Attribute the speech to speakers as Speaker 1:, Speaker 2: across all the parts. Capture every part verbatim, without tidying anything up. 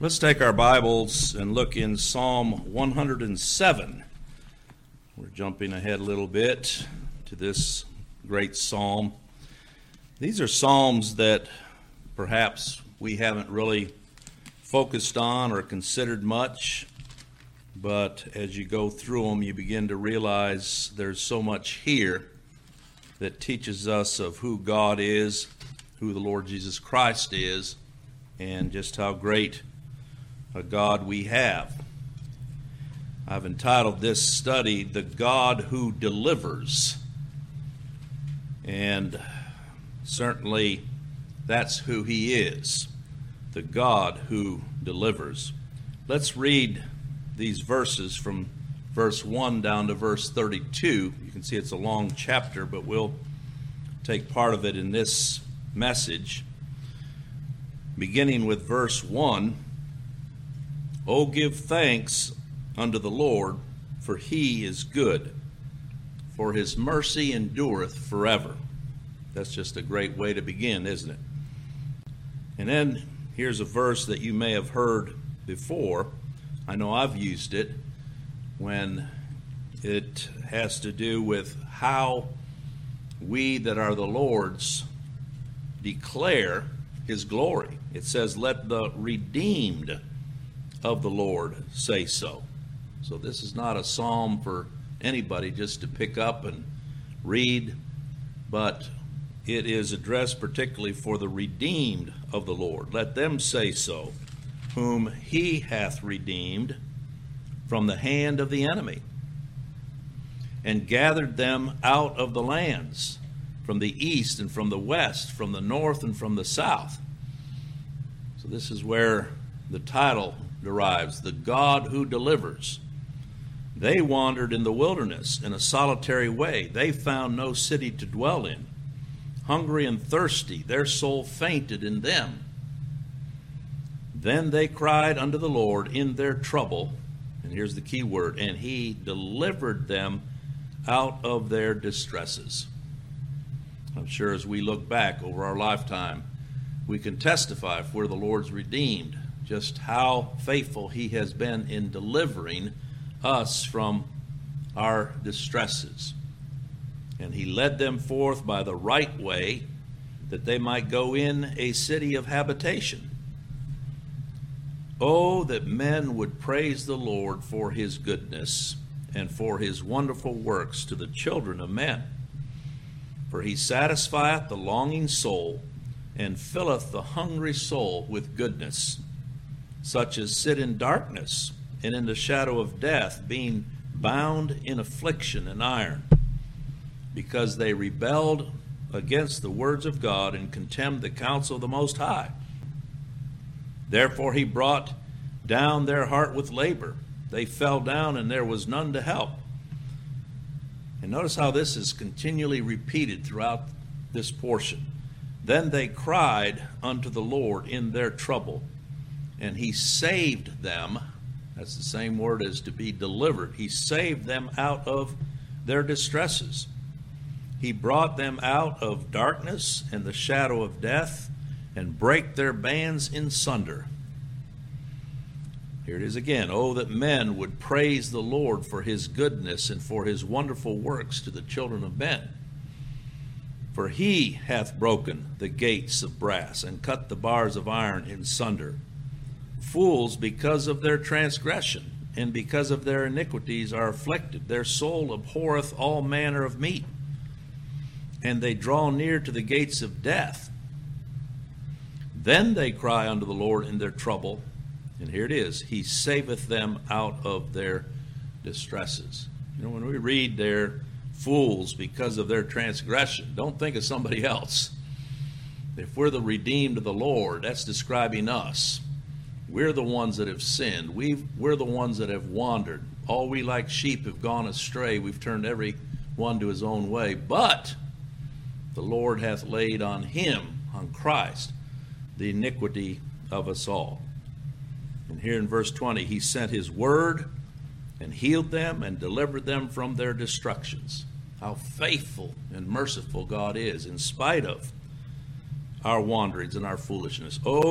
Speaker 1: Let's take our Bibles and look in Psalm one hundred seven. We're jumping ahead a little bit to this great psalm. These are psalms that perhaps we haven't really focused on or considered much, but as you go through them, you begin to realize there's so much here that teaches us of who God is, who the Lord Jesus Christ is, and just how great a God we have. I've entitled this study, The God Who Delivers. And certainly that's who he is, the God who delivers. Let's read these verses from verse one down to verse thirty-two. You can see it's a long chapter, but we'll take part of it in this message. Beginning with verse one, "O give thanks unto the Lord, for he is good, for his mercy endureth forever." That's just a great way to begin, isn't it? And then here's a verse that you may have heard before. I know I've used it when it has to do with how we that are the Lord's declare his glory. It says, "Let the redeemed of the Lord say so." So this is not a psalm for anybody just to pick up and read, but it is addressed particularly for the redeemed of the Lord. "Let them say so, whom he hath redeemed from the hand of the enemy, and gathered them out of the lands, from the east and from the west, from the north and from the south." So this is where the title derives, "The God Who Delivers." They wandered in the wilderness in a solitary way. They found no city to dwell in. Hungry and thirsty, their soul fainted in them. Then they cried unto the Lord in their trouble, and here's the key word, "and he delivered them out of their distresses." I'm sure as we look back over our lifetime, we can testify, if we're the Lord's redeemed, just how faithful he has been in delivering us from our distresses. "And he led them forth by the right way, that they might go in a city of habitation." Oh, that men would praise the Lord for his goodness and for his wonderful works to the children of men. For he satisfieth the longing soul, and filleth the hungry soul with goodness. Such as sit in darkness and in the shadow of death, being bound in affliction and iron, because they rebelled against the words of God, and contemned the counsel of the Most High. Therefore he brought down their heart with labor. They fell down, and there was none to help. And notice how this is continually repeated throughout this portion. "Then they cried unto the Lord in their trouble, and he saved them." That's the same word as to be delivered. He saved them out of their distresses. "He brought them out of darkness and the shadow of death, and brake their bands in sunder." Here it is again. "Oh, that men would praise the Lord for his goodness and for his wonderful works to the children of men. For he hath broken the gates of brass, and cut the bars of iron in sunder. Fools, because of their transgression and because of their iniquities, are afflicted. Their soul abhorreth all manner of meat, and they draw near to the gates of death. Then they cry unto the Lord in their trouble," and here it is, "he saveth them out of their distresses." You know, when we read they're fools because of their transgression, don't think of somebody else. If we're the redeemed of the Lord, that's describing us. We're the ones that have sinned. We've, we're the ones that have wandered. All we like sheep have gone astray. We've turned every one to his own way. But the Lord hath laid on him, on Christ, the iniquity of us all. And here in verse twenty, "He sent his word and healed them and delivered them from their destructions." How faithful and merciful God is in spite of our wanderings and our foolishness. "Oh,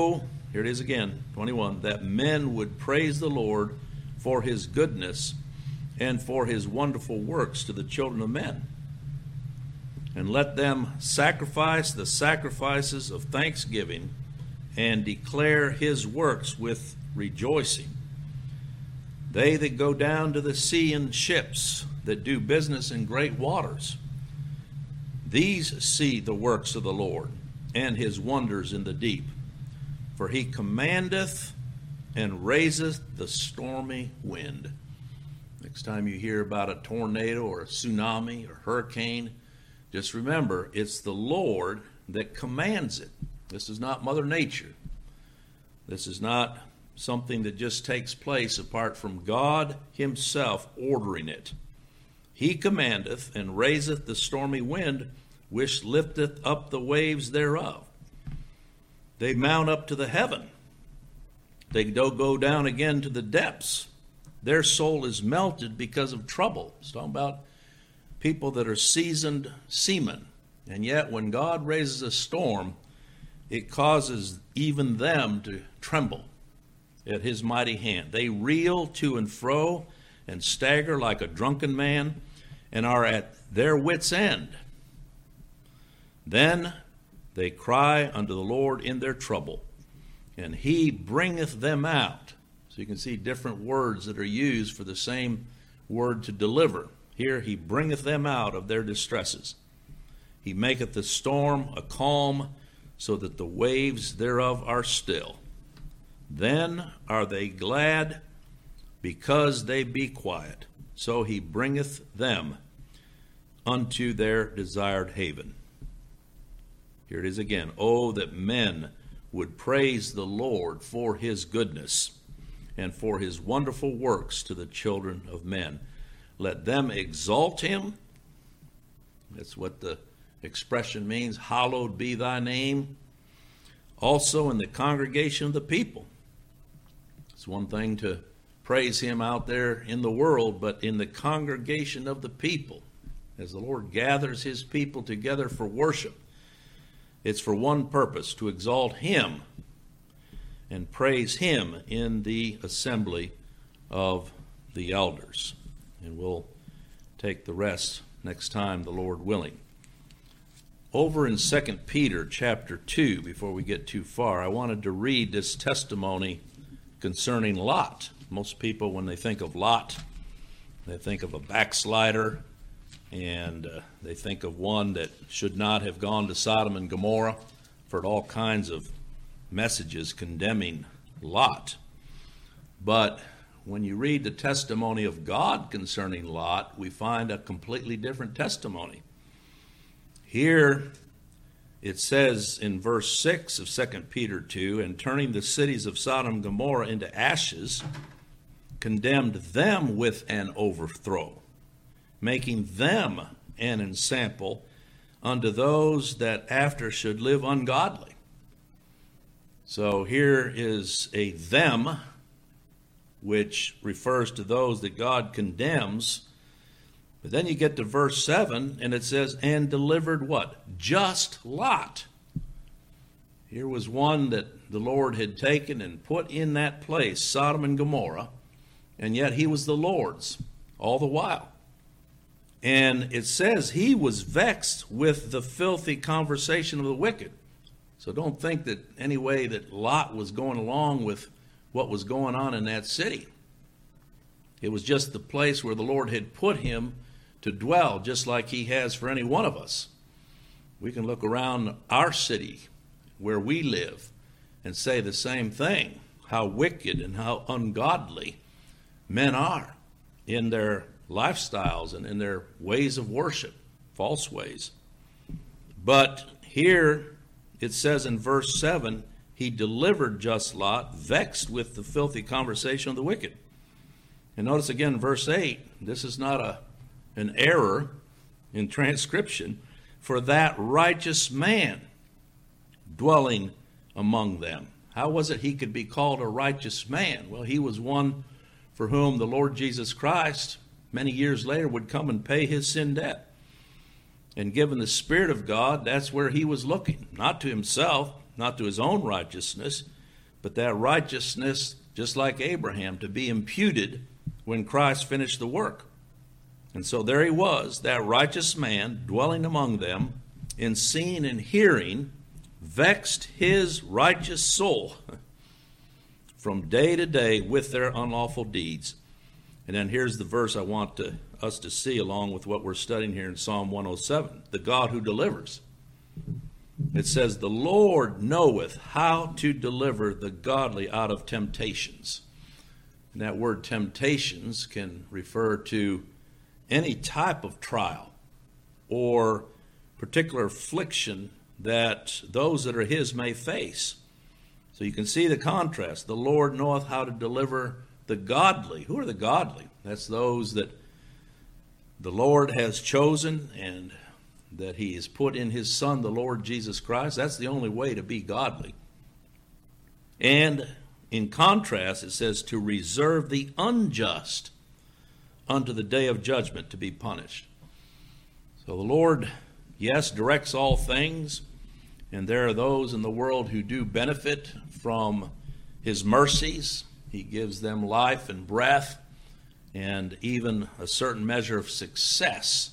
Speaker 1: here it is again, twenty-one, that men would praise the Lord for his goodness and for his wonderful works to the children of men. And let them sacrifice the sacrifices of thanksgiving and declare his works with rejoicing. They that go down to the sea in ships, that do business in great waters, these see the works of the Lord and his wonders in the deep. For he commandeth and raiseth the stormy wind. Next time you hear about a tornado or a tsunami or hurricane, just remember, it's the Lord that commands it. This is not Mother Nature. This is not something that just takes place apart from God himself ordering it. He commandeth and raiseth the stormy wind, which lifteth up the waves thereof. They mount up to the heaven. They don't go down again to the depths. Their soul is melted because of trouble. It's talking about people that are seasoned seamen. And yet when God raises a storm, it causes even them to tremble at his mighty hand. They reel to and fro and stagger like a drunken man and are at their wits' end. Then they cry unto the Lord in their trouble, and he bringeth them out. So you can see different words that are used for the same word to deliver. Here, he bringeth them out of their distresses. He maketh the storm a calm, so that the waves thereof are still. Then are they glad, because they be quiet. So he bringeth them unto their desired haven. Here it is again. Oh, that men would praise the Lord for his goodness and for his wonderful works to the children of men. Let them exalt him. That's what the expression means. Hallowed be thy name. Also in the congregation of the people. It's one thing to praise him out there in the world, but in the congregation of the people, as the Lord gathers his people together for worship, it's for one purpose, to exalt him and praise him in the assembly of the elders. And we'll take the rest next time, the Lord willing. Over in Second Peter chapter two, before we get too far, I wanted to read this testimony concerning Lot. Most people, when they think of Lot, they think of a backslider, and uh, they think of one that should not have gone to Sodom and Gomorrah. I've heard all kinds of messages condemning Lot. But when you read the testimony of God concerning Lot, we find a completely different testimony. Here it says in verse six of Second Peter two, and turning the cities of Sodom and Gomorrah into ashes, condemned them with an overthrow, making them an ensample unto those that after should live ungodly. So here is a them, which refers to those that God condemns. But then you get to verse seven, and it says, and delivered what? Just Lot. Here was one that the Lord had taken and put in that place, Sodom and Gomorrah, and yet he was the Lord's all the while. And it says he was vexed with the filthy conversation of the wicked. So don't think that any way that Lot was going along with what was going on in that city. It was just the place where the Lord had put him to dwell, just like he has for any one of us. We can look around our city where we live and say the same thing, how wicked and how ungodly men are in their lifestyles and in their ways of worship, false ways. But here it says in verse seven, he delivered just Lot, vexed with the filthy conversation of the wicked. And notice again, verse eight, this is not a an error in transcription, for that righteous man dwelling among them. How was it he could be called a righteous man? Well, he was one for whom the Lord Jesus Christ, many years later, would come and pay his sin debt. And given the Spirit of God, that's where he was looking, not to himself, not to his own righteousness, but that righteousness, just like Abraham, to be imputed when Christ finished the work. And so there he was, that righteous man, dwelling among them, in seeing and hearing, vexed his righteous soul from day to day with their unlawful deeds. And then here's the verse I want to, us to see along with what we're studying here in Psalm one oh seven, the God who delivers. It says, the Lord knoweth how to deliver the godly out of temptations. And that word temptations can refer to any type of trial or particular affliction that those that are his may face. So you can see the contrast. The Lord knoweth how to deliver the godly. Who are the godly? That's those that the Lord has chosen and that he has put in his Son, the Lord Jesus Christ. That's the only way to be godly. And in contrast, it says to reserve the unjust unto the day of judgment to be punished. So the Lord, yes, directs all things, and there are those in the world who do benefit from his mercies. He gives them life and breath and even a certain measure of success.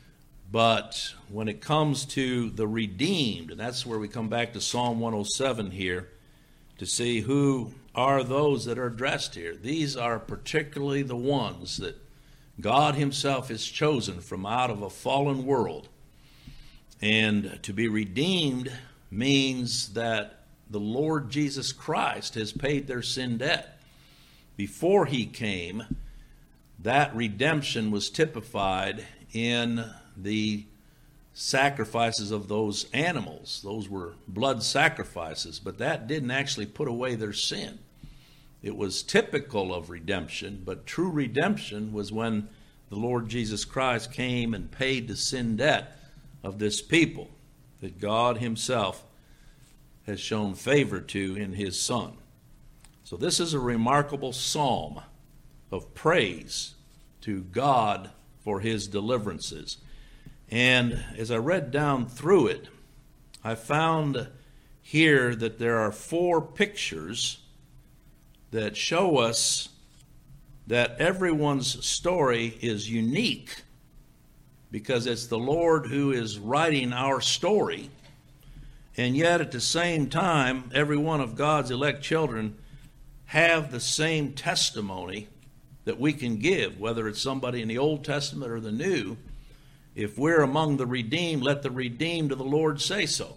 Speaker 1: But when it comes to the redeemed, and that's where we come back to Psalm one oh seven here, to see who are those that are addressed here. These are particularly the ones that God himself has chosen from out of a fallen world. And to be redeemed means that the Lord Jesus Christ has paid their sin debt. Before he came, that redemption was typified in the sacrifices of those animals. Those were blood sacrifices, but that didn't actually put away their sin. It was typical of redemption, but true redemption was when the Lord Jesus Christ came and paid the sin debt of this people that God himself has shown favor to in his Son. So this is a remarkable psalm of praise to God for his deliverances. And as I read down through it, I found here that there are four pictures that show us that everyone's story is unique because it's the Lord who is writing our story. And yet at the same time, every one of God's elect children have the same testimony that we can give, whether it's somebody in the Old Testament or the New. If we're among the redeemed, let the redeemed of the Lord say so.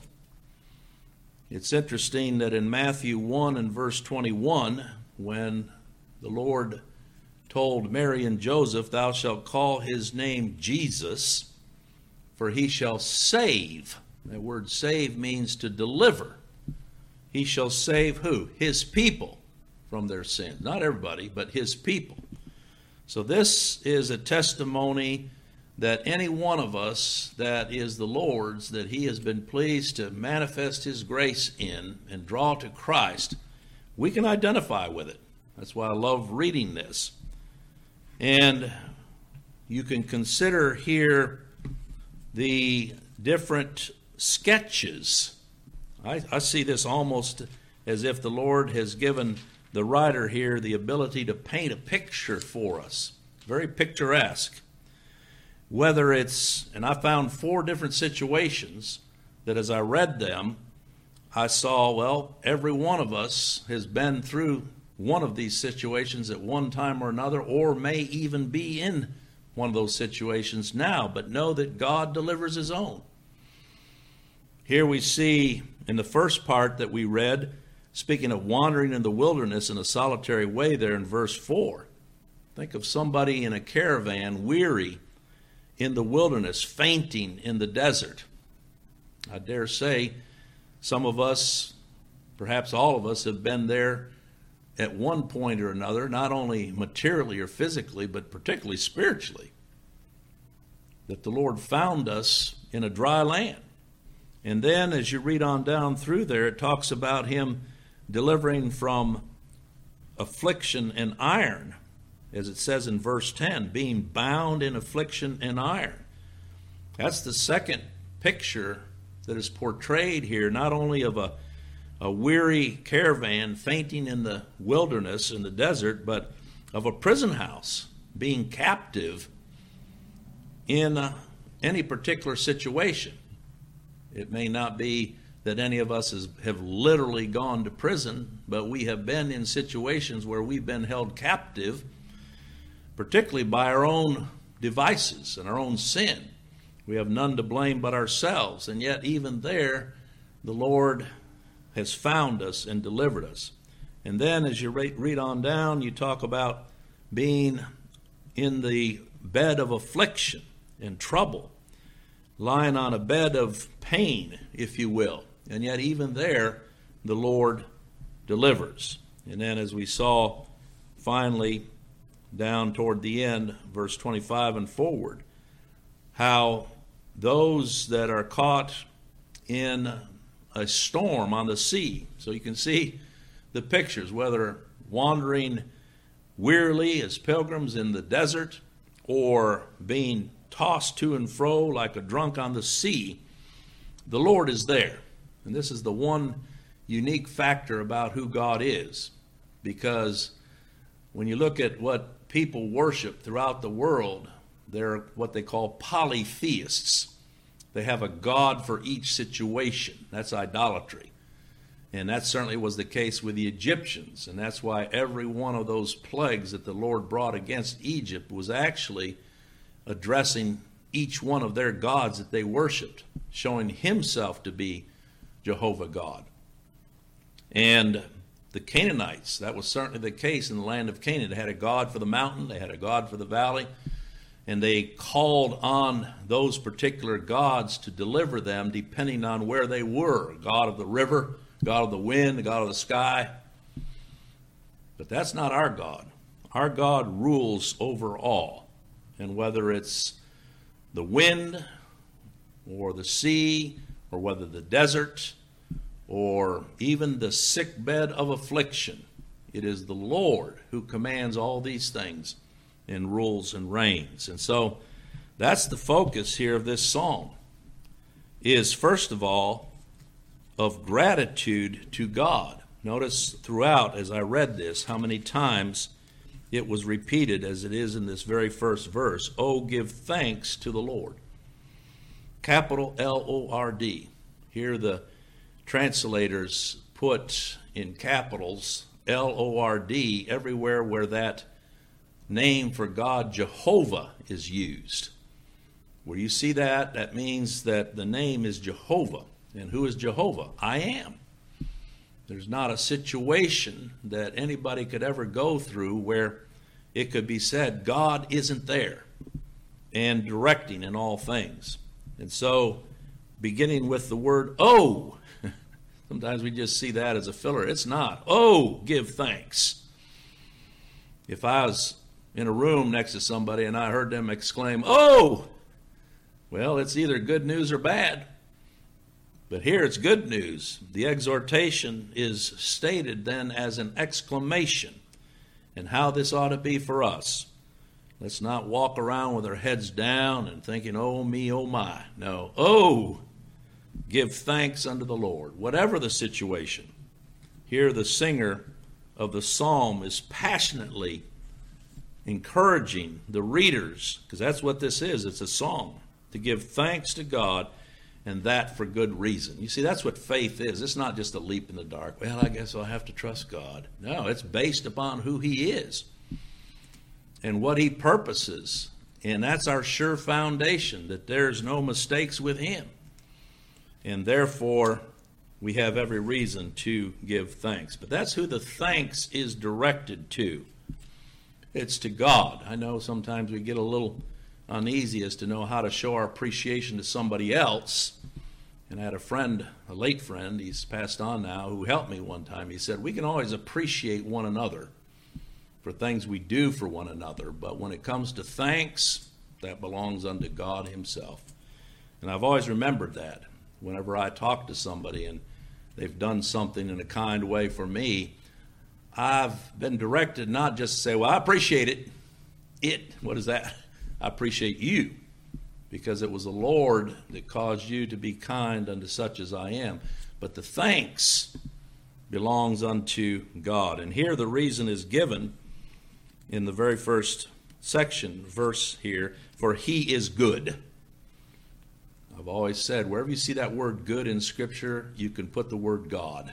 Speaker 1: It's interesting that in Matthew one and verse twenty-one, when the Lord told Mary and Joseph, thou shalt call his name Jesus, for he shall save. That word save means to deliver. He shall save who? His people from their sins. Not everybody, but his people. So this is a testimony that any one of us that is the Lord's, that he has been pleased to manifest his grace in and draw to Christ, we can identify with it. That's why I love reading this. And you can consider here the different sketches. I, I see this almost as if the Lord has given the writer here the ability to paint a picture for us. Very picturesque. Whether it's, and I found four different situations that as I read them, I saw, well, every one of us has been through one of these situations at one time or another, or may even be in one of those situations now, but know that God delivers his own. Here we see in the first part that we read, speaking of wandering in the wilderness in a solitary way there in verse four. Think of somebody in a caravan, weary in the wilderness, fainting in the desert. I dare say some of us, perhaps all of us, have been there at one point or another, not only materially or physically, but particularly spiritually, that the Lord found us in a dry land. And then as you read on down through there, it talks about him delivering from affliction and iron, as it says in verse ten, being bound in affliction and iron. That's the second picture that is portrayed here, not only of a a weary caravan fainting in the wilderness, in the desert, but of a prison house being captive in uh, any particular situation. It may not be that any of us has, have literally gone to prison, but we have been in situations where we've been held captive, particularly by our own devices and our own sin. We have none to blame but ourselves, and yet even there, the Lord has found us and delivered us. And then as you read on down, you talk about being in the bed of affliction and trouble, lying on a bed of pain, if you will. And yet even there, the Lord delivers. And then as we saw finally down toward the end, verse twenty-five and forward, how those that are caught in a storm on the sea, so you can see the pictures, whether wandering wearily as pilgrims in the desert or being tossed to and fro like a drunk on the sea, the Lord is there. And this is the one unique factor about who God is, because when you look at what people worship throughout the world, they're what they call polytheists. They have a God for each situation. That's idolatry. And that certainly was the case with the Egyptians. And that's why every one of those plagues that the Lord brought against Egypt was actually addressing each one of their gods that they worshiped, showing himself to be Jehovah God. And the Canaanites, that was certainly the case in the land of Canaan. They had a god for the mountain, they had a god for the valley, and they called on those particular gods to deliver them depending on where they were. God of the river, God of the wind, the God of the sky. But that's not our God. Our God rules over all. And whether it's the wind or the sea, or whether the desert, or even the sick bed of affliction, it is the Lord who commands all these things and rules and reigns. And so that's the focus here of this psalm, is first of all of gratitude to God. Notice throughout, as I read this, how many times it was repeated as it is in this very first verse. Oh, give thanks to the Lord. Capital L O R D. Here the translators put in capitals L O R D everywhere where that name for God, Jehovah, is used. Where you see that, that means that the name is Jehovah. And who is Jehovah? I am. There's not a situation that anybody could ever go through where it could be said God isn't there and directing in all things. And so, beginning with the word oh, sometimes we just see that as a filler. It's not. Oh, give thanks. If I was in a room next to somebody and I heard them exclaim, oh, well, it's either good news or bad. But here it's good news. The exhortation is stated then as an exclamation, and how this ought to be for us. Let's not walk around with our heads down and thinking, oh me, oh my. No. Oh, give thanks unto the Lord, whatever the situation. Here the singer of the psalm is passionately encouraging the readers, because that's what this is, it's a song, to give thanks to God, and that for good reason. You see, that's what faith is. It's not just a leap in the dark. Well, I guess I'll have to trust God. No, it's based upon who he is and what he purposes. And that's our sure foundation, that there's no mistakes with him. And therefore, we have every reason to give thanks. But that's who the thanks is directed to. It's to God. I know sometimes we get a little uneasy as to know how to show our appreciation to somebody else. And I had a friend, a late friend, he's passed on now, who helped me one time. He said, we can always appreciate one another for things we do for one another, but when it comes to thanks, that belongs unto God himself. And I've always remembered that whenever I talk to somebody and they've done something in a kind way for me, I've been directed not just to say, well, I appreciate it. It, what is that? I appreciate you, because it was the Lord that caused you to be kind unto such as I am. But the thanks belongs unto God. And here the reason is given in the very first section, verse here, for he is good. I've always said, wherever you see that word good in Scripture, you can put the word God,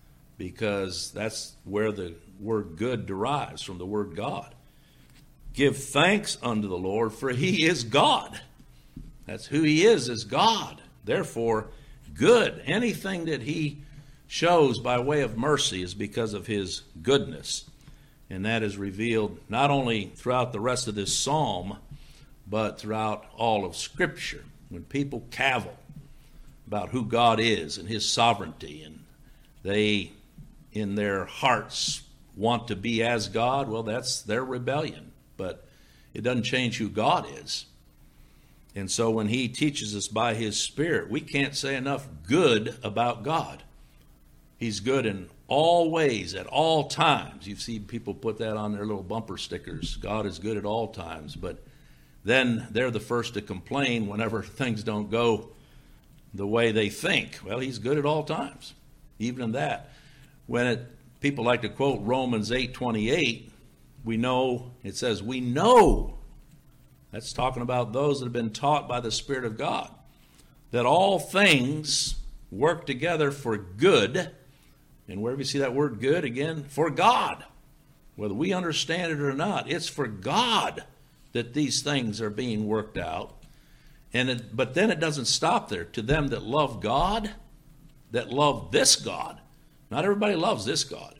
Speaker 1: because that's where the word good derives, from the word God. Give thanks unto the Lord, for he is God. That's who he is, is God. Therefore, good. Anything that he shows by way of mercy is because of his goodness. And that is revealed not only throughout the rest of this psalm, but throughout all of Scripture. When people cavil about who God is and his sovereignty, and they, in their hearts, want to be as God, well, that's their rebellion. But it doesn't change who God is. And so when he teaches us by his Spirit, we can't say enough good about God. He's good in all ways, at all times. You see people put that on their little bumper stickers. God is good at all times. But then they're the first to complain whenever things don't go the way they think. Well, he's good at all times, even in that. When it, people like to quote Romans eight twenty-eight, we know, it says, we know, that's talking about those that have been taught by the Spirit of God, that all things work together for good. And wherever you see that word good, again, for God. Whether we understand it or not, it's for God that these things are being worked out. And it, but then it doesn't stop there. To them that love God, that love this God. Not everybody loves this God.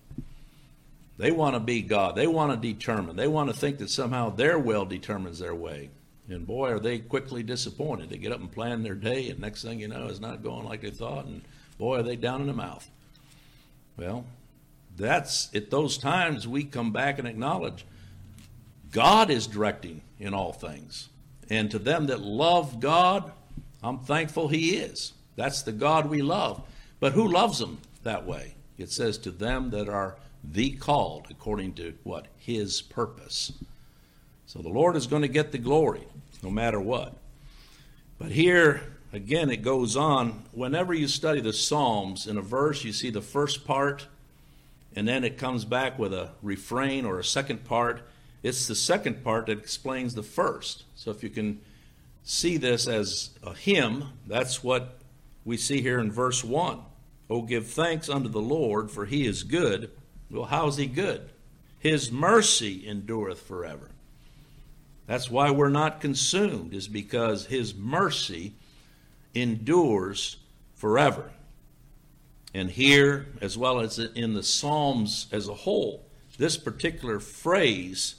Speaker 1: They want to be God. They want to determine. They want to think that somehow their will determines their way. And boy, are they quickly disappointed. They get up and plan their day, and next thing you know, it's not going like they thought. And boy, are they down in the mouth. Well, that's at those times we come back and acknowledge God is directing in all things. And to them that love God, I'm thankful he is. That's the God we love. But who loves them that way? It says to them that are the called, according to what? His purpose. So the Lord is going to get the glory, no matter what. But here, again, it goes on. Whenever you study the Psalms, in a verse, you see the first part, and then it comes back with a refrain or a second part. It's the second part that explains the first. So if you can see this as a hymn, that's what we see here in verse one. Oh, give thanks unto the Lord, for he is good. Well, how is he good? His mercy endureth forever. That's why we're not consumed, is because his mercy endures forever. And here, as well as in the Psalms as a whole, this particular phrase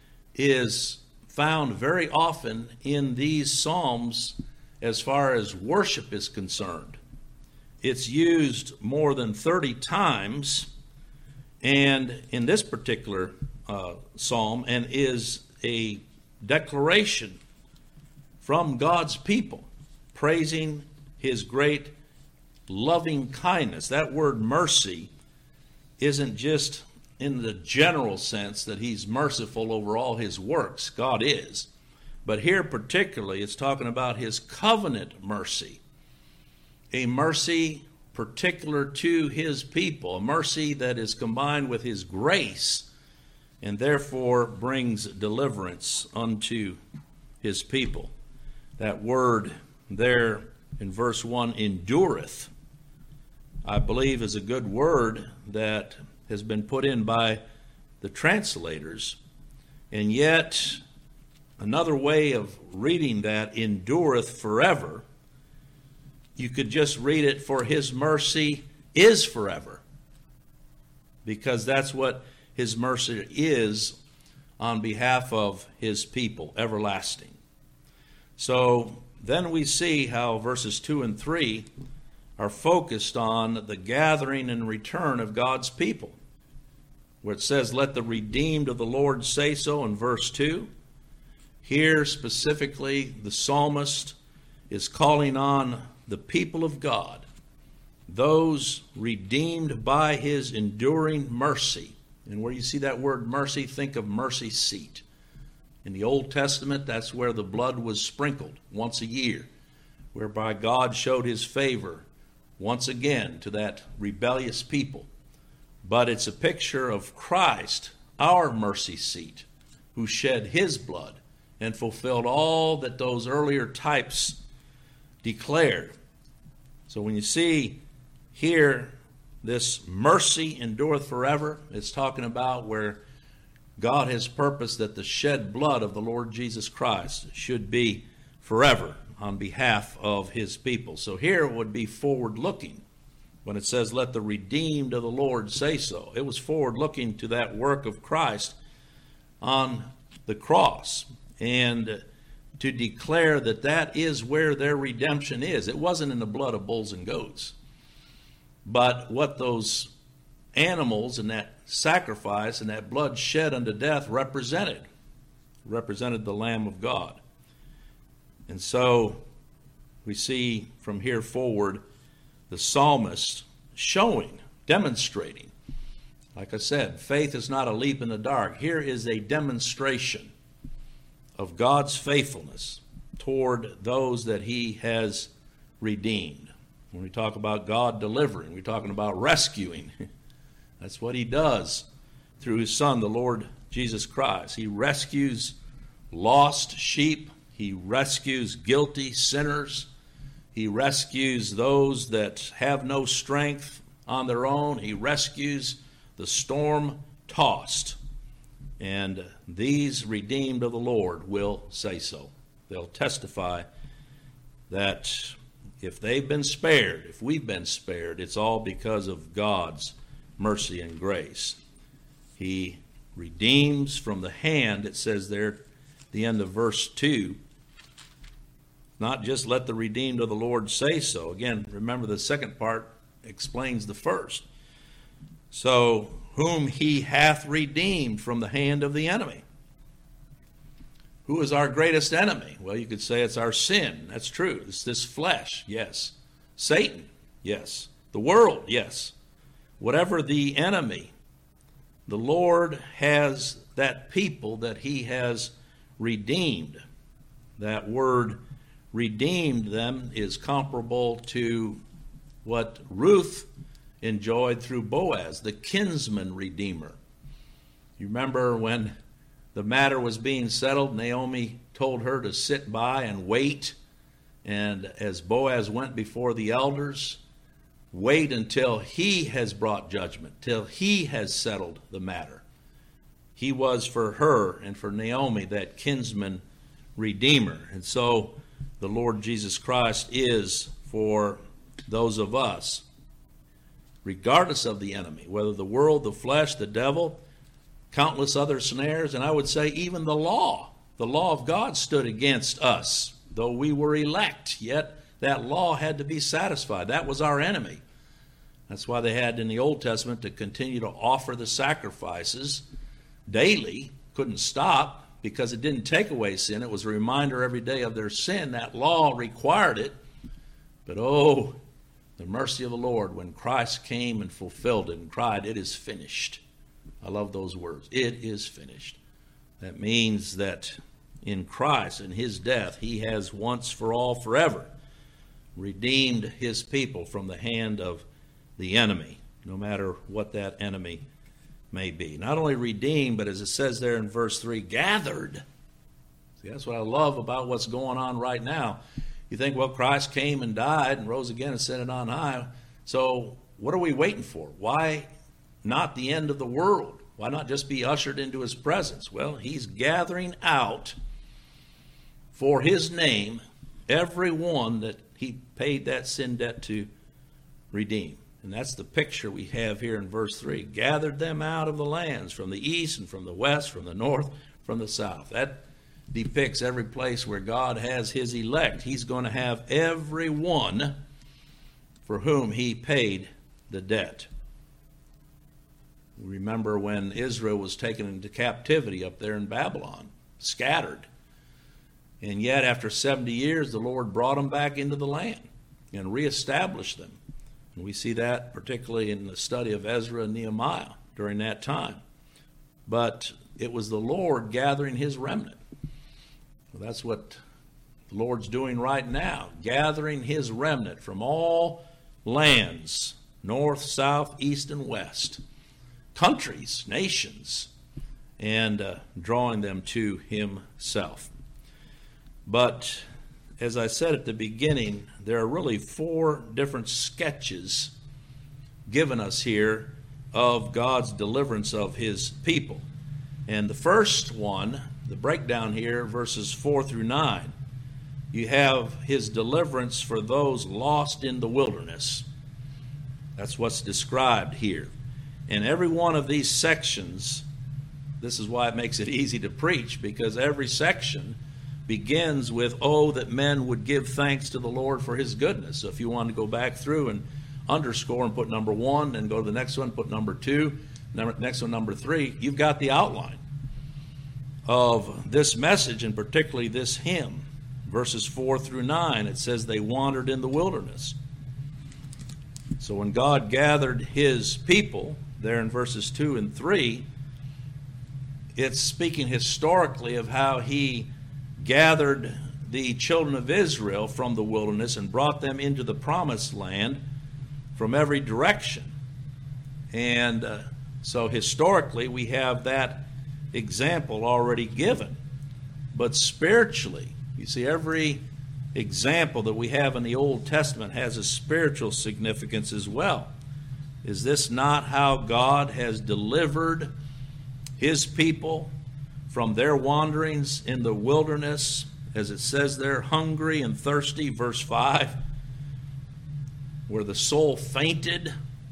Speaker 1: is found very often in these Psalms as far as worship is concerned. It's used more than thirty times, and in this particular uh, psalm, and is a declaration from God's people praising his great loving kindness. That word mercy isn't just in the general sense that he's merciful over all his works. God is. But here particularly it's talking about his covenant mercy. A mercy particular to his people. A mercy that is combined with his grace and therefore brings deliverance unto his people. That word there in verse one, endureth, I believe is a good word that has been put in by the translators. And yet, another way of reading that, endureth forever, you could just read it, for his mercy is forever. Because that's what his mercy is on behalf of his people, everlasting. So then we see how verses two and three are focused on the gathering and return of God's people, where it says, let the redeemed of the Lord say so in verse two. Here specifically the psalmist is calling on the people of God, those redeemed by his enduring mercy. And where you see that word mercy, think of mercy seat. In the Old Testament, that's where the blood was sprinkled once a year, whereby God showed his favor once again to that rebellious people but it's a picture of Christ, our mercy seat, who shed his blood and fulfilled all that those earlier types declared. So when you see here this mercy endureth forever, it's talking about where God has purposed that the shed blood of the Lord Jesus Christ should be forever on behalf of his people. So here it would be forward-looking when it says, let the redeemed of the Lord say so. It was forward-looking to that work of Christ on the cross, and to declare that that is where their redemption is. It wasn't in the blood of bulls and goats, but what those animals and that sacrifice and that blood shed unto death represented, represented the Lamb of God. And so we see from here forward the psalmist showing, demonstrating. Like I said, faith is not a leap in the dark. Here is a demonstration of God's faithfulness toward those that he has redeemed. When we talk about God delivering, we're talking about rescuing. That's what he does through his Son, the Lord Jesus Christ. He rescues lost sheep. He rescues guilty sinners. He rescues those that have no strength on their own. He rescues the storm-tossed. And these redeemed of the Lord will say so. They'll testify that if they've been spared, if we've been spared, it's all because of God's mercy and grace. He redeems from the hand, it says there at the end of verse two, not just let the redeemed of the Lord say so. Again, remember the second part explains the first. So, whom he hath redeemed from the hand of the enemy. Who is our greatest enemy? Well, you could say it's our sin. That's true. It's this flesh, yes. Satan, yes. The world, yes. Whatever the enemy, the Lord has that people that he has redeemed. That word redeemed them is comparable to what Ruth enjoyed through Boaz, the kinsman redeemer. You remember when the matter was being settled, Naomi told her to sit by and wait. And as Boaz went before the elders, wait until he has brought judgment, till he has settled the matter. He was for her and for Naomi that kinsman redeemer. And so the Lord Jesus Christ is for those of us, regardless of the enemy, whether the world, the flesh, the devil, countless other snares, and I would say even the law. The law of God stood against us. Though we were elect, yet that law had to be satisfied. That was our enemy. That's why they had in the Old Testament to continue to offer the sacrifices daily. Couldn't stop because it didn't take away sin. It was a reminder every day of their sin. That law required it. But oh, the mercy of the Lord when Christ came and fulfilled it and cried, "It is finished." I love those words. It is finished. That means that in Christ and his death, he has once for all forever redeemed his people from the hand of the enemy, no matter what that enemy may be. Not only redeemed, but as it says there in verse three, gathered. See, that's what I love about what's going on right now. You think, well, Christ came and died and rose again and ascended on high. So what are we waiting for? Why not the end of the world? Why not just be ushered into his presence? Well, he's gathering out for his name every one that he paid that sin debt to redeem. And that's the picture we have here in verse three. Gathered them out of the lands, from the east and from the west, from the north, from the south. That depicts every place where God has his elect. He's going to have every one for whom he paid the debt. Remember when Israel was taken into captivity up there in Babylon, scattered. And yet after seventy years, the Lord brought them back into the land and reestablished them. And we see that particularly in the study of Ezra and Nehemiah during that time. But it was the Lord gathering his remnant. Well, that's what the Lord's doing right now, gathering his remnant from all lands, north, south, east, and west. countries, nations, and uh, drawing them to himself. But as I said at the beginning, there are really four different sketches given us here of God's deliverance of his people. And the first one, the breakdown here, verses four through nine, you have his deliverance for those lost in the wilderness. That's what's described here. In every one of these sections, this is why it makes it easy to preach, because every section begins with, oh, that men would give thanks to the Lord for his goodness. So if you want to go back through and underscore and put number one, and go to the next one, put number two, number, next one, number three, you've got the outline of this message, and particularly this hymn. Verses four through nine, it says they wandered in the wilderness. So when God gathered his people, there in verses two and three, it's speaking historically of how he gathered the children of Israel from the wilderness and brought them into the promised land from every direction. And uh, so historically we have that example already given. But spiritually, you see, every example that we have in the Old Testament has a spiritual significance as well. Is this not how God has delivered his people from their wanderings in the wilderness, as it says there, hungry and thirsty, verse five, where the soul fainted?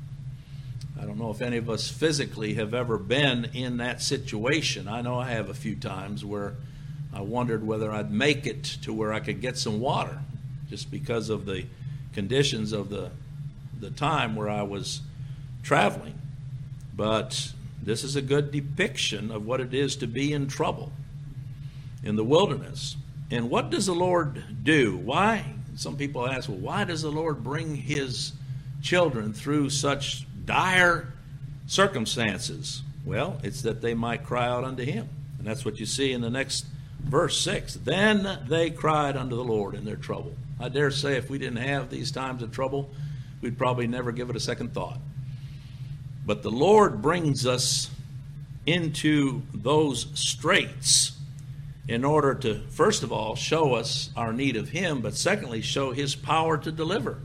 Speaker 1: I don't know if any of us physically have ever been in that situation. I know I have a few times where I wondered whether I'd make it to where I could get some water, just because of the conditions of the, the time where I was traveling. But this is a good depiction of what it is to be in trouble in the wilderness. And what does the Lord do? Why? Some people ask, well, why does the Lord bring his children through such dire circumstances? Well, it's that they might cry out unto him. And that's what you see in the next verse six. Then they cried unto the Lord in their trouble. I dare say if we didn't have these times of trouble, we'd probably never give it a second thought. But the Lord brings us into those straits in order to, first of all, show us our need of him, but secondly, show his power to deliver.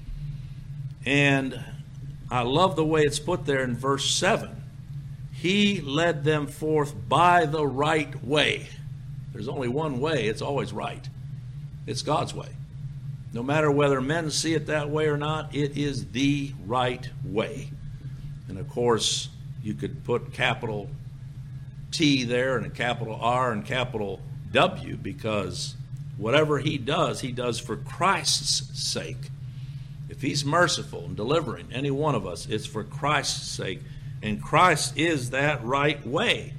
Speaker 1: And I love the way it's put there in verse seven. He led them forth by the right way. There's only one way. It's always right. It's God's way. No matter whether men see it that way or not, it is the right way. And of course, you could put capital T there and a capital R and capital W, because whatever he does, he does for Christ's sake. If he's merciful in delivering any one of us, it's for Christ's sake. And Christ is that right way.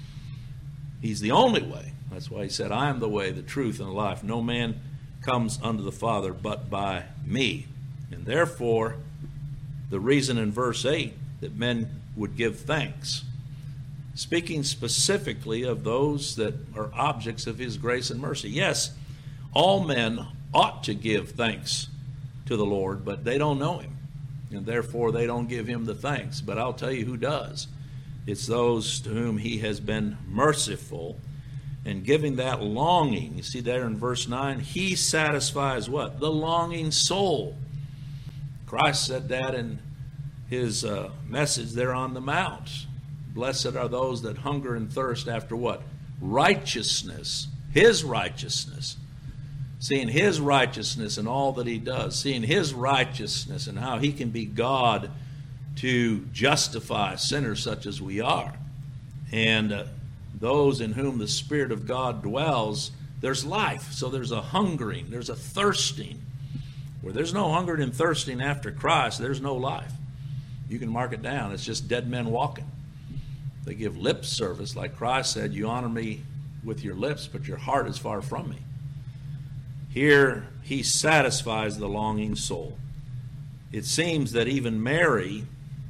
Speaker 1: He's the only way. That's why he said, I am the way, the truth, and the life. No man comes unto the Father but by me. And therefore, the reason in verse eight that men would give thanks, speaking specifically of those that are objects of his grace and mercy. Yes, all men ought to give thanks to the Lord, but they don't know him, and therefore they don't give him the thanks. But I'll tell you who does. It's those to whom he has been merciful, and giving that longing. You see there in verse nine, he satisfies what? The longing soul. Christ said that in his uh, message there on the Mount. Blessed are those that hunger and thirst after what? Righteousness. His righteousness. Seeing his righteousness in all that he does. Seeing his righteousness and how he can be God to justify sinners such as we are. And uh, those in whom the Spirit of God dwells, there's life. So there's a hungering, there's a thirsting. Where there's no hungering and thirsting after Christ, there's no life. You can mark it down. It's just dead men walking. They give lip service, like Christ said, you honor me with your lips, but your heart is far from me. Here, he satisfies the longing soul. It seems that even Mary,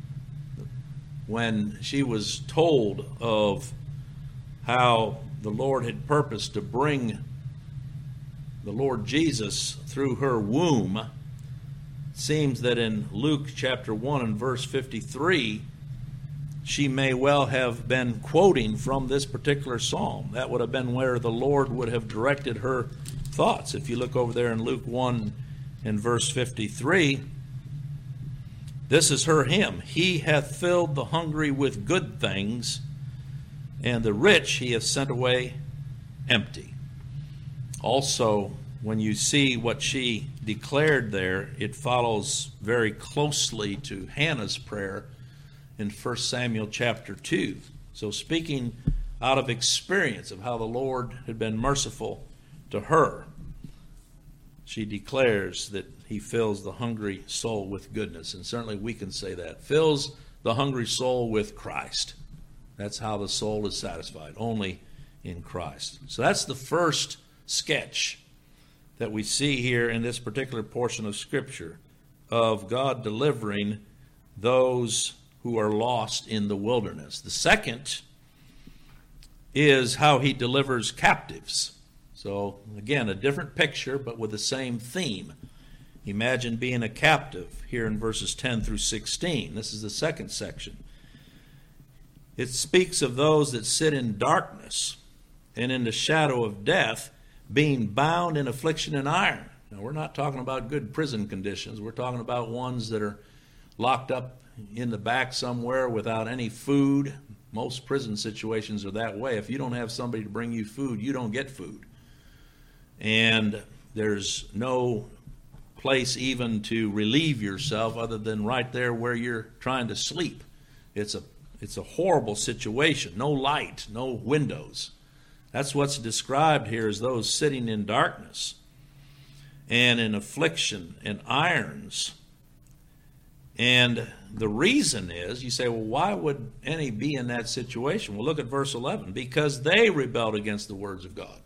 Speaker 1: when she was told of how the Lord had purposed to bring the Lord Jesus through her womb, it seems that in Luke chapter one and verse fifty-three, she may well have been quoting from this particular psalm. That would have been where the Lord would have directed her thoughts. If you look over there in Luke one and verse fifty-three, this is her hymn. He hath filled the hungry with good things, and the rich he hath sent away empty. Also, when you see what she declared there, it follows very closely to Hannah's prayer in First Samuel chapter two. So speaking out of experience of how the Lord had been merciful to her, she declares that he fills the hungry soul with goodness. And certainly we can say that. Fills the hungry soul with Christ. That's how the soul is satisfied, only in Christ. So that's the first sketch that we see here in this particular portion of Scripture of God delivering those who are lost in the wilderness. The second is how he delivers captives. So again, a different picture, but with the same theme. Imagine being a captive here in verses ten through sixteen. This is the second section. It speaks of those that sit in darkness and in the shadow of death, being bound in affliction and iron. Now, we're not talking about good prison conditions. We're talking about ones that are locked up in the back somewhere without any food. Most prison situations are that way. If you don't have somebody to bring you food, you don't get food. And there's no place even to relieve yourself other than right there where you're trying to sleep. It's a it's a horrible situation. No light, no windows. That's what's described here as those sitting in darkness and in affliction and irons. And the reason is, you say, well, why would any be in that situation? Well, look at verse eleven. Because they rebelled against the words of God.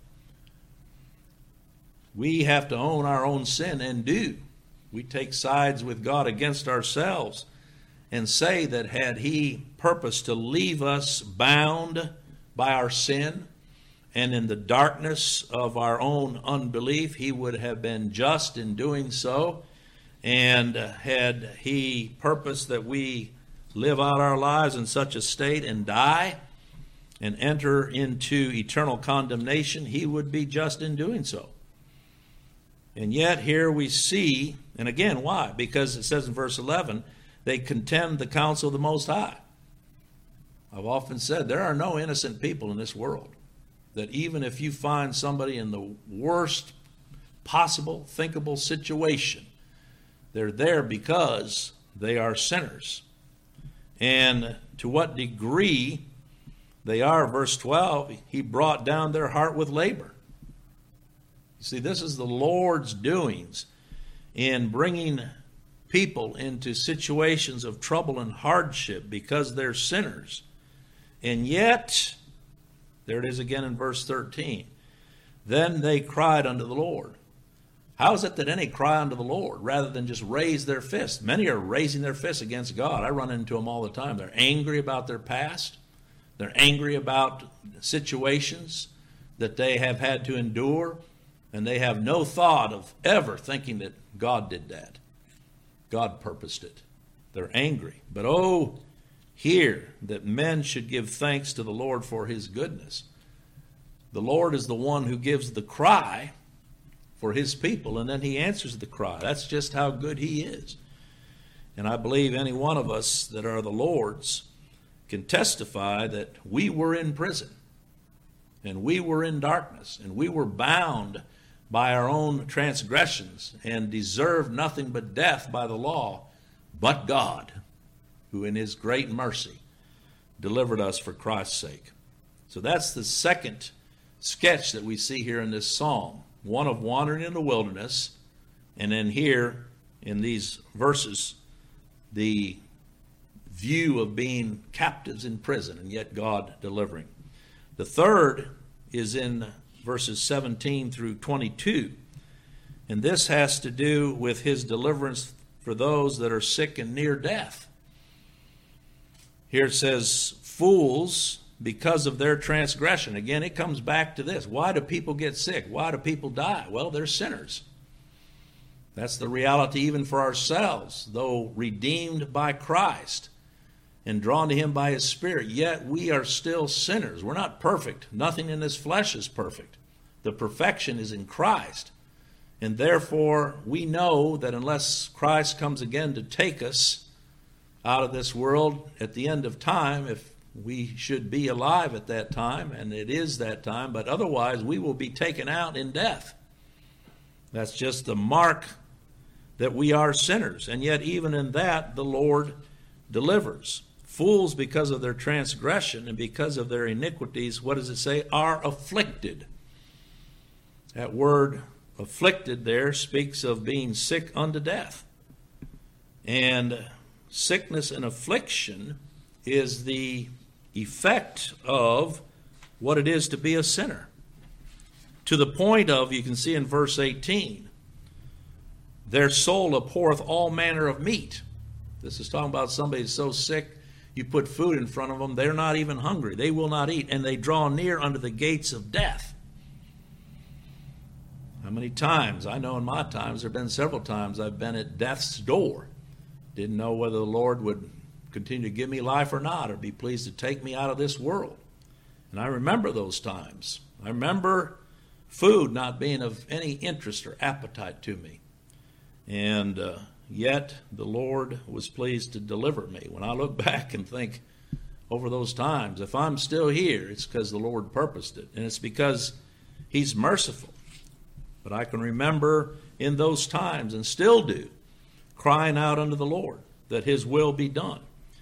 Speaker 1: We have to own our own sin, and do. We take sides with God against ourselves and say that had he purposed to leave us bound by our sin and in the darkness of our own unbelief, he would have been just in doing so. And had he purposed that we live out our lives in such a state and die and enter into eternal condemnation, he would be just in doing so. And yet here we see, and again, why? Because it says in verse eleven, they contemned the counsel of the Most High. I've often said there are no innocent people in this world. That even if you find somebody in the worst possible, thinkable situation, they're there because they are sinners. And to what degree they are, verse twelve, he brought down their heart with labor. You see, this is the Lord's doings in bringing people into situations of trouble and hardship because they're sinners. And yet, there it is again in verse thirteen, then they cried unto the Lord. How is it that any cry unto the Lord rather than just raise their fist? Many are raising their fists against God. I run into them all the time. They're angry about their past. They're angry about situations that they have had to endure. And they have no thought of ever thinking that God did that. God purposed it. They're angry. But oh, hear that men should give thanks to the Lord for his goodness. The Lord is the one who gives the cry for his people, and then he answers the cry. That's just how good he is. And I believe any one of us that are the Lord's can testify that we were in prison, and we were in darkness, and we were bound by our own transgressions and deserved nothing but death by the law, but God, who in his great mercy delivered us for Christ's sake. So that's the second sketch that we see here in this psalm, one of wandering in the wilderness, and then here in these verses, the view of being captives in prison and yet God delivering. The third is in verses seventeen through twenty-two. And this has to do with his deliverance for those that are sick and near death. Here it says, fools, because of their transgression. Again, it comes back to this. Why do people get sick? Why do people die? Well, they're sinners. That's the reality even for ourselves. Though redeemed by Christ, and drawn to him by his Spirit, yet we are still sinners. We're not perfect. Nothing in this flesh is perfect. The perfection is in Christ. And therefore, we know that unless Christ comes again to take us out of this world at the end of time, if we should be alive at that time, and it is that time, but otherwise we will be taken out in death. That's just the mark that we are sinners. And yet even in that, the Lord delivers. Fools, because of their transgression and because of their iniquities, what does it say? Are afflicted. That word afflicted there speaks of being sick unto death. And sickness and affliction is the effect of what it is to be a sinner. To the point of, you can see in verse eighteen, their soul abhorreth all manner of meat. This is talking about somebody who's so sick, you put food in front of them, they're not even hungry. They will not eat, and they draw near unto the gates of death. How many times? I know in my times, there have been several times I've been at death's door. Didn't know whether the Lord would continue to give me life or not, or be pleased to take me out of this world. And I remember those times. I remember food not being of any interest or appetite to me. And uh, yet the Lord was pleased to deliver me. When I look back and think over those times, if I'm still here, it's because the Lord purposed it. And it's because he's merciful. But I can remember in those times, and still do, crying out unto the Lord that his will be done.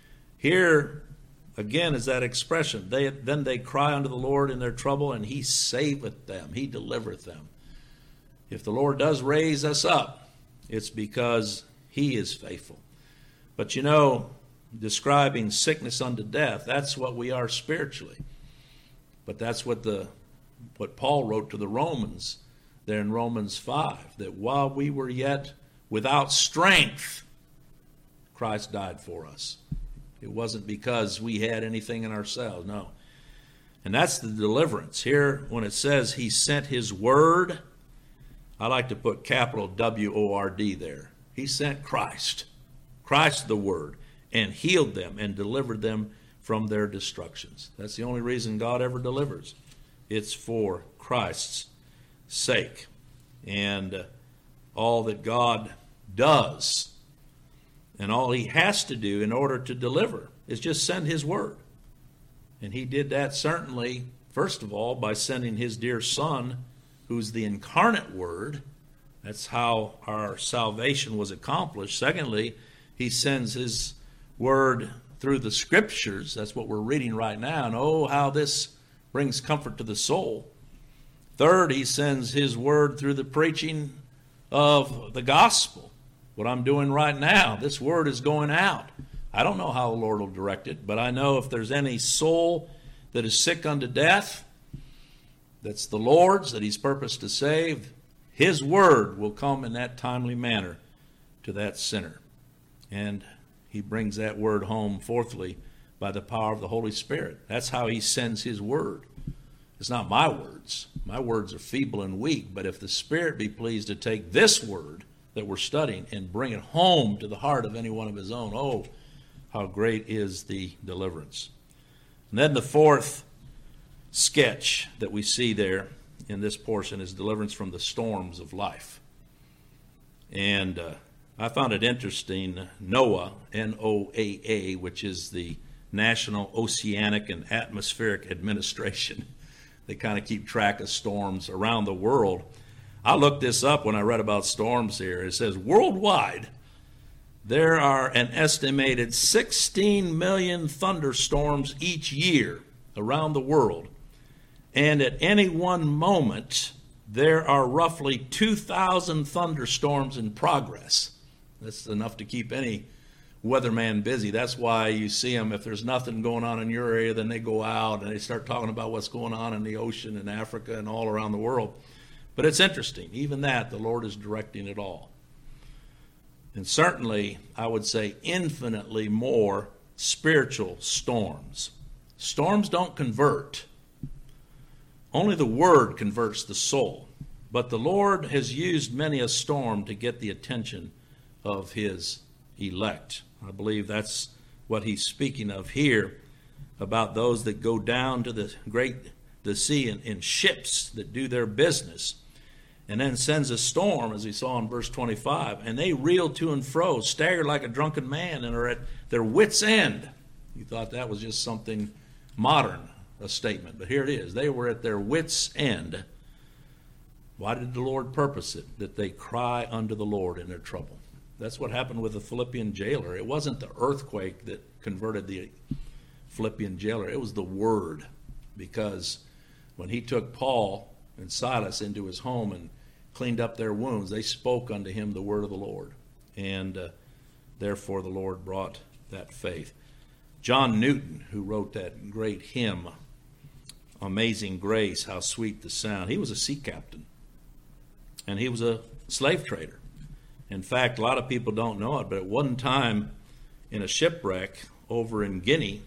Speaker 1: Here, again, is that expression. They, then they cry unto the Lord in their trouble, and he saveth them. He delivereth them. If the Lord does raise us up, it's because he is faithful. But you know, describing sickness unto death, that's what we are spiritually. But that's what the what Paul wrote to the Romans there in Romans five, that while we were yet without strength, Christ died for us. It wasn't because we had anything in ourselves, no. And that's the deliverance. Here, when it says he sent his word, I like to put capital W O R D there. He sent Christ, Christ the word, and healed them and delivered them from their destructions. That's the only reason God ever delivers. It's for Christ's sake. And uh, all that God does and all he has to do in order to deliver is just send his word. And he did that certainly, first of all, by sending his dear Son, who's the incarnate word. That's how our salvation was accomplished. Secondly, he sends his word through the scriptures. That's what we're reading right now. And oh, how this brings comfort to the soul. Third, he sends his word through the preaching of the gospel. What I'm doing right now, this word is going out. I don't know how the Lord will direct it, but I know if there's any soul that is sick unto death, that's the Lord's, that he's purposed to save, his word will come in that timely manner to that sinner. And he brings that word home, fourthly, by the power of the Holy Spirit. That's how he sends his word. It's not my words. My words are feeble and weak, but if the Spirit be pleased to take this word that we're studying and bring it home to the heart of any one of his own, oh, how great is the deliverance. And then the fourth sketch that we see there in this portion is deliverance from the storms of life. And uh, I found it interesting, NOAA, N O A A, which is the National Oceanic and Atmospheric Administration. They kind of keep track of storms around the world. I looked this up when I read about storms here. It says worldwide, there are an estimated sixteen million thunderstorms each year around the world. And at any one moment, there are roughly two thousand thunderstorms in progress. That's enough to keep any weatherman busy. That's why you see them, if there's nothing going on in your area, then they go out and they start talking about what's going on in the ocean in Africa and all around the world. But it's interesting. Even that, the Lord is directing it all. And certainly, I would say infinitely more spiritual storms. Storms don't convert. Only the Word converts the soul. But the Lord has used many a storm to get the attention of his elect. I believe that's what he's speaking of here about those that go down to the great the sea in, in ships that do their business, and then sends a storm, as we saw in verse twenty-five, and they reel to and fro, stagger like a drunken man, and are at their wits' end. You thought that was just something modern, a statement, but here it is. They were at their wits' end. Why did the Lord purpose it? That they cry unto the Lord in their trouble. That's what happened with the Philippian jailer. It wasn't the earthquake that converted the Philippian jailer. It was the word, because when he took Paul and Silas into his home and cleaned up their wounds, they spoke unto him the word of the Lord. And uh, therefore the Lord brought that faith. John Newton, who wrote that great hymn, Amazing Grace, How Sweet the Sound, he was a sea captain. And he was a slave trader. In fact, a lot of people don't know it, but at one time in a shipwreck over in Guinea,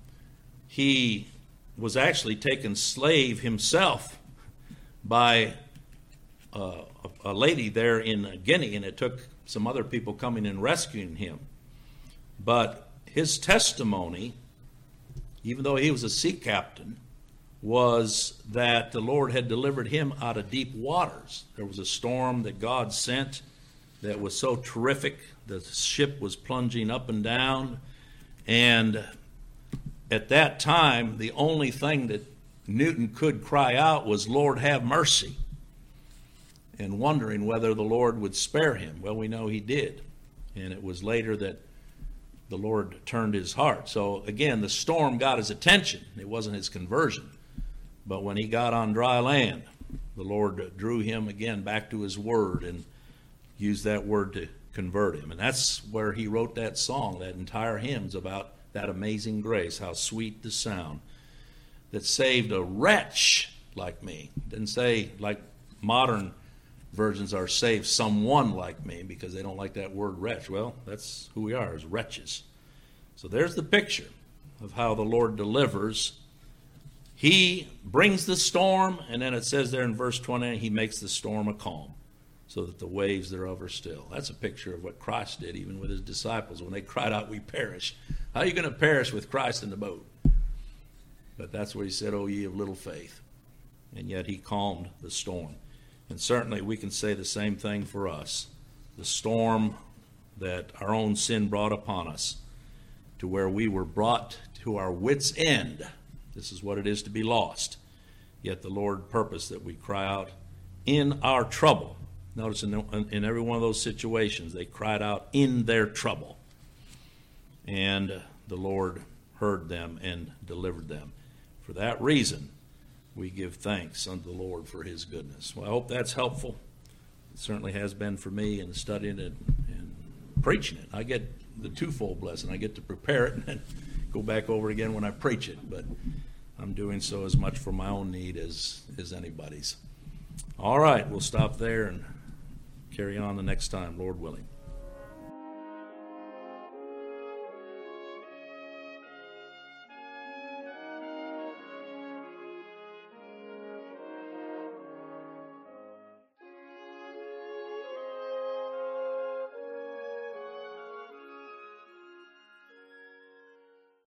Speaker 1: he was actually taken slave himself by uh, a, a lady there in Guinea, and it took some other people coming and rescuing him. But his testimony, even though he was a sea captain, was that the Lord had delivered him out of deep waters. There was a storm that God sent that was so terrific. The ship was plunging up and down. And at that time, the only thing that Newton could cry out was, Lord, have mercy. And wondering whether the Lord would spare him. Well, we know he did. And it was later that the Lord turned his heart. So again, the storm got his attention. It wasn't his conversion. But when he got on dry land, the Lord drew him again back to his word and used that word to convert him. And that's where he wrote that song. That entire hymn's about that amazing grace, how sweet the sound that saved a wretch like me. It didn't say, like modern versions are, saved someone like me, because they don't like that word wretch. Well, that's who we are, as wretches. So there's the picture of how the Lord delivers. He brings the storm, and then it says there in verse twenty, he makes the storm a calm, so that the waves thereof are still. That's a picture of what Christ did, even with his disciples, when they cried out, we perish. How are you going to perish with Christ in the boat? But that's what he said, O ye of little faith. And yet he calmed the storm. And certainly we can say the same thing for us. The storm that our own sin brought upon us, to where we were brought to our wits' end. This is what it is to be lost. Yet the Lord purposed that we cry out in our trouble. Notice in, the, in every one of those situations, they cried out in their trouble. And the Lord heard them and delivered them. For that reason, we give thanks unto the Lord for his goodness. Well, I hope that's helpful. It certainly has been for me in studying it and preaching it. I get the twofold blessing. I get to prepare it and then go back over it again when I preach it. But I'm doing so as much for my own need as, as anybody's. All right, we'll stop there and carry on the next time, Lord willing.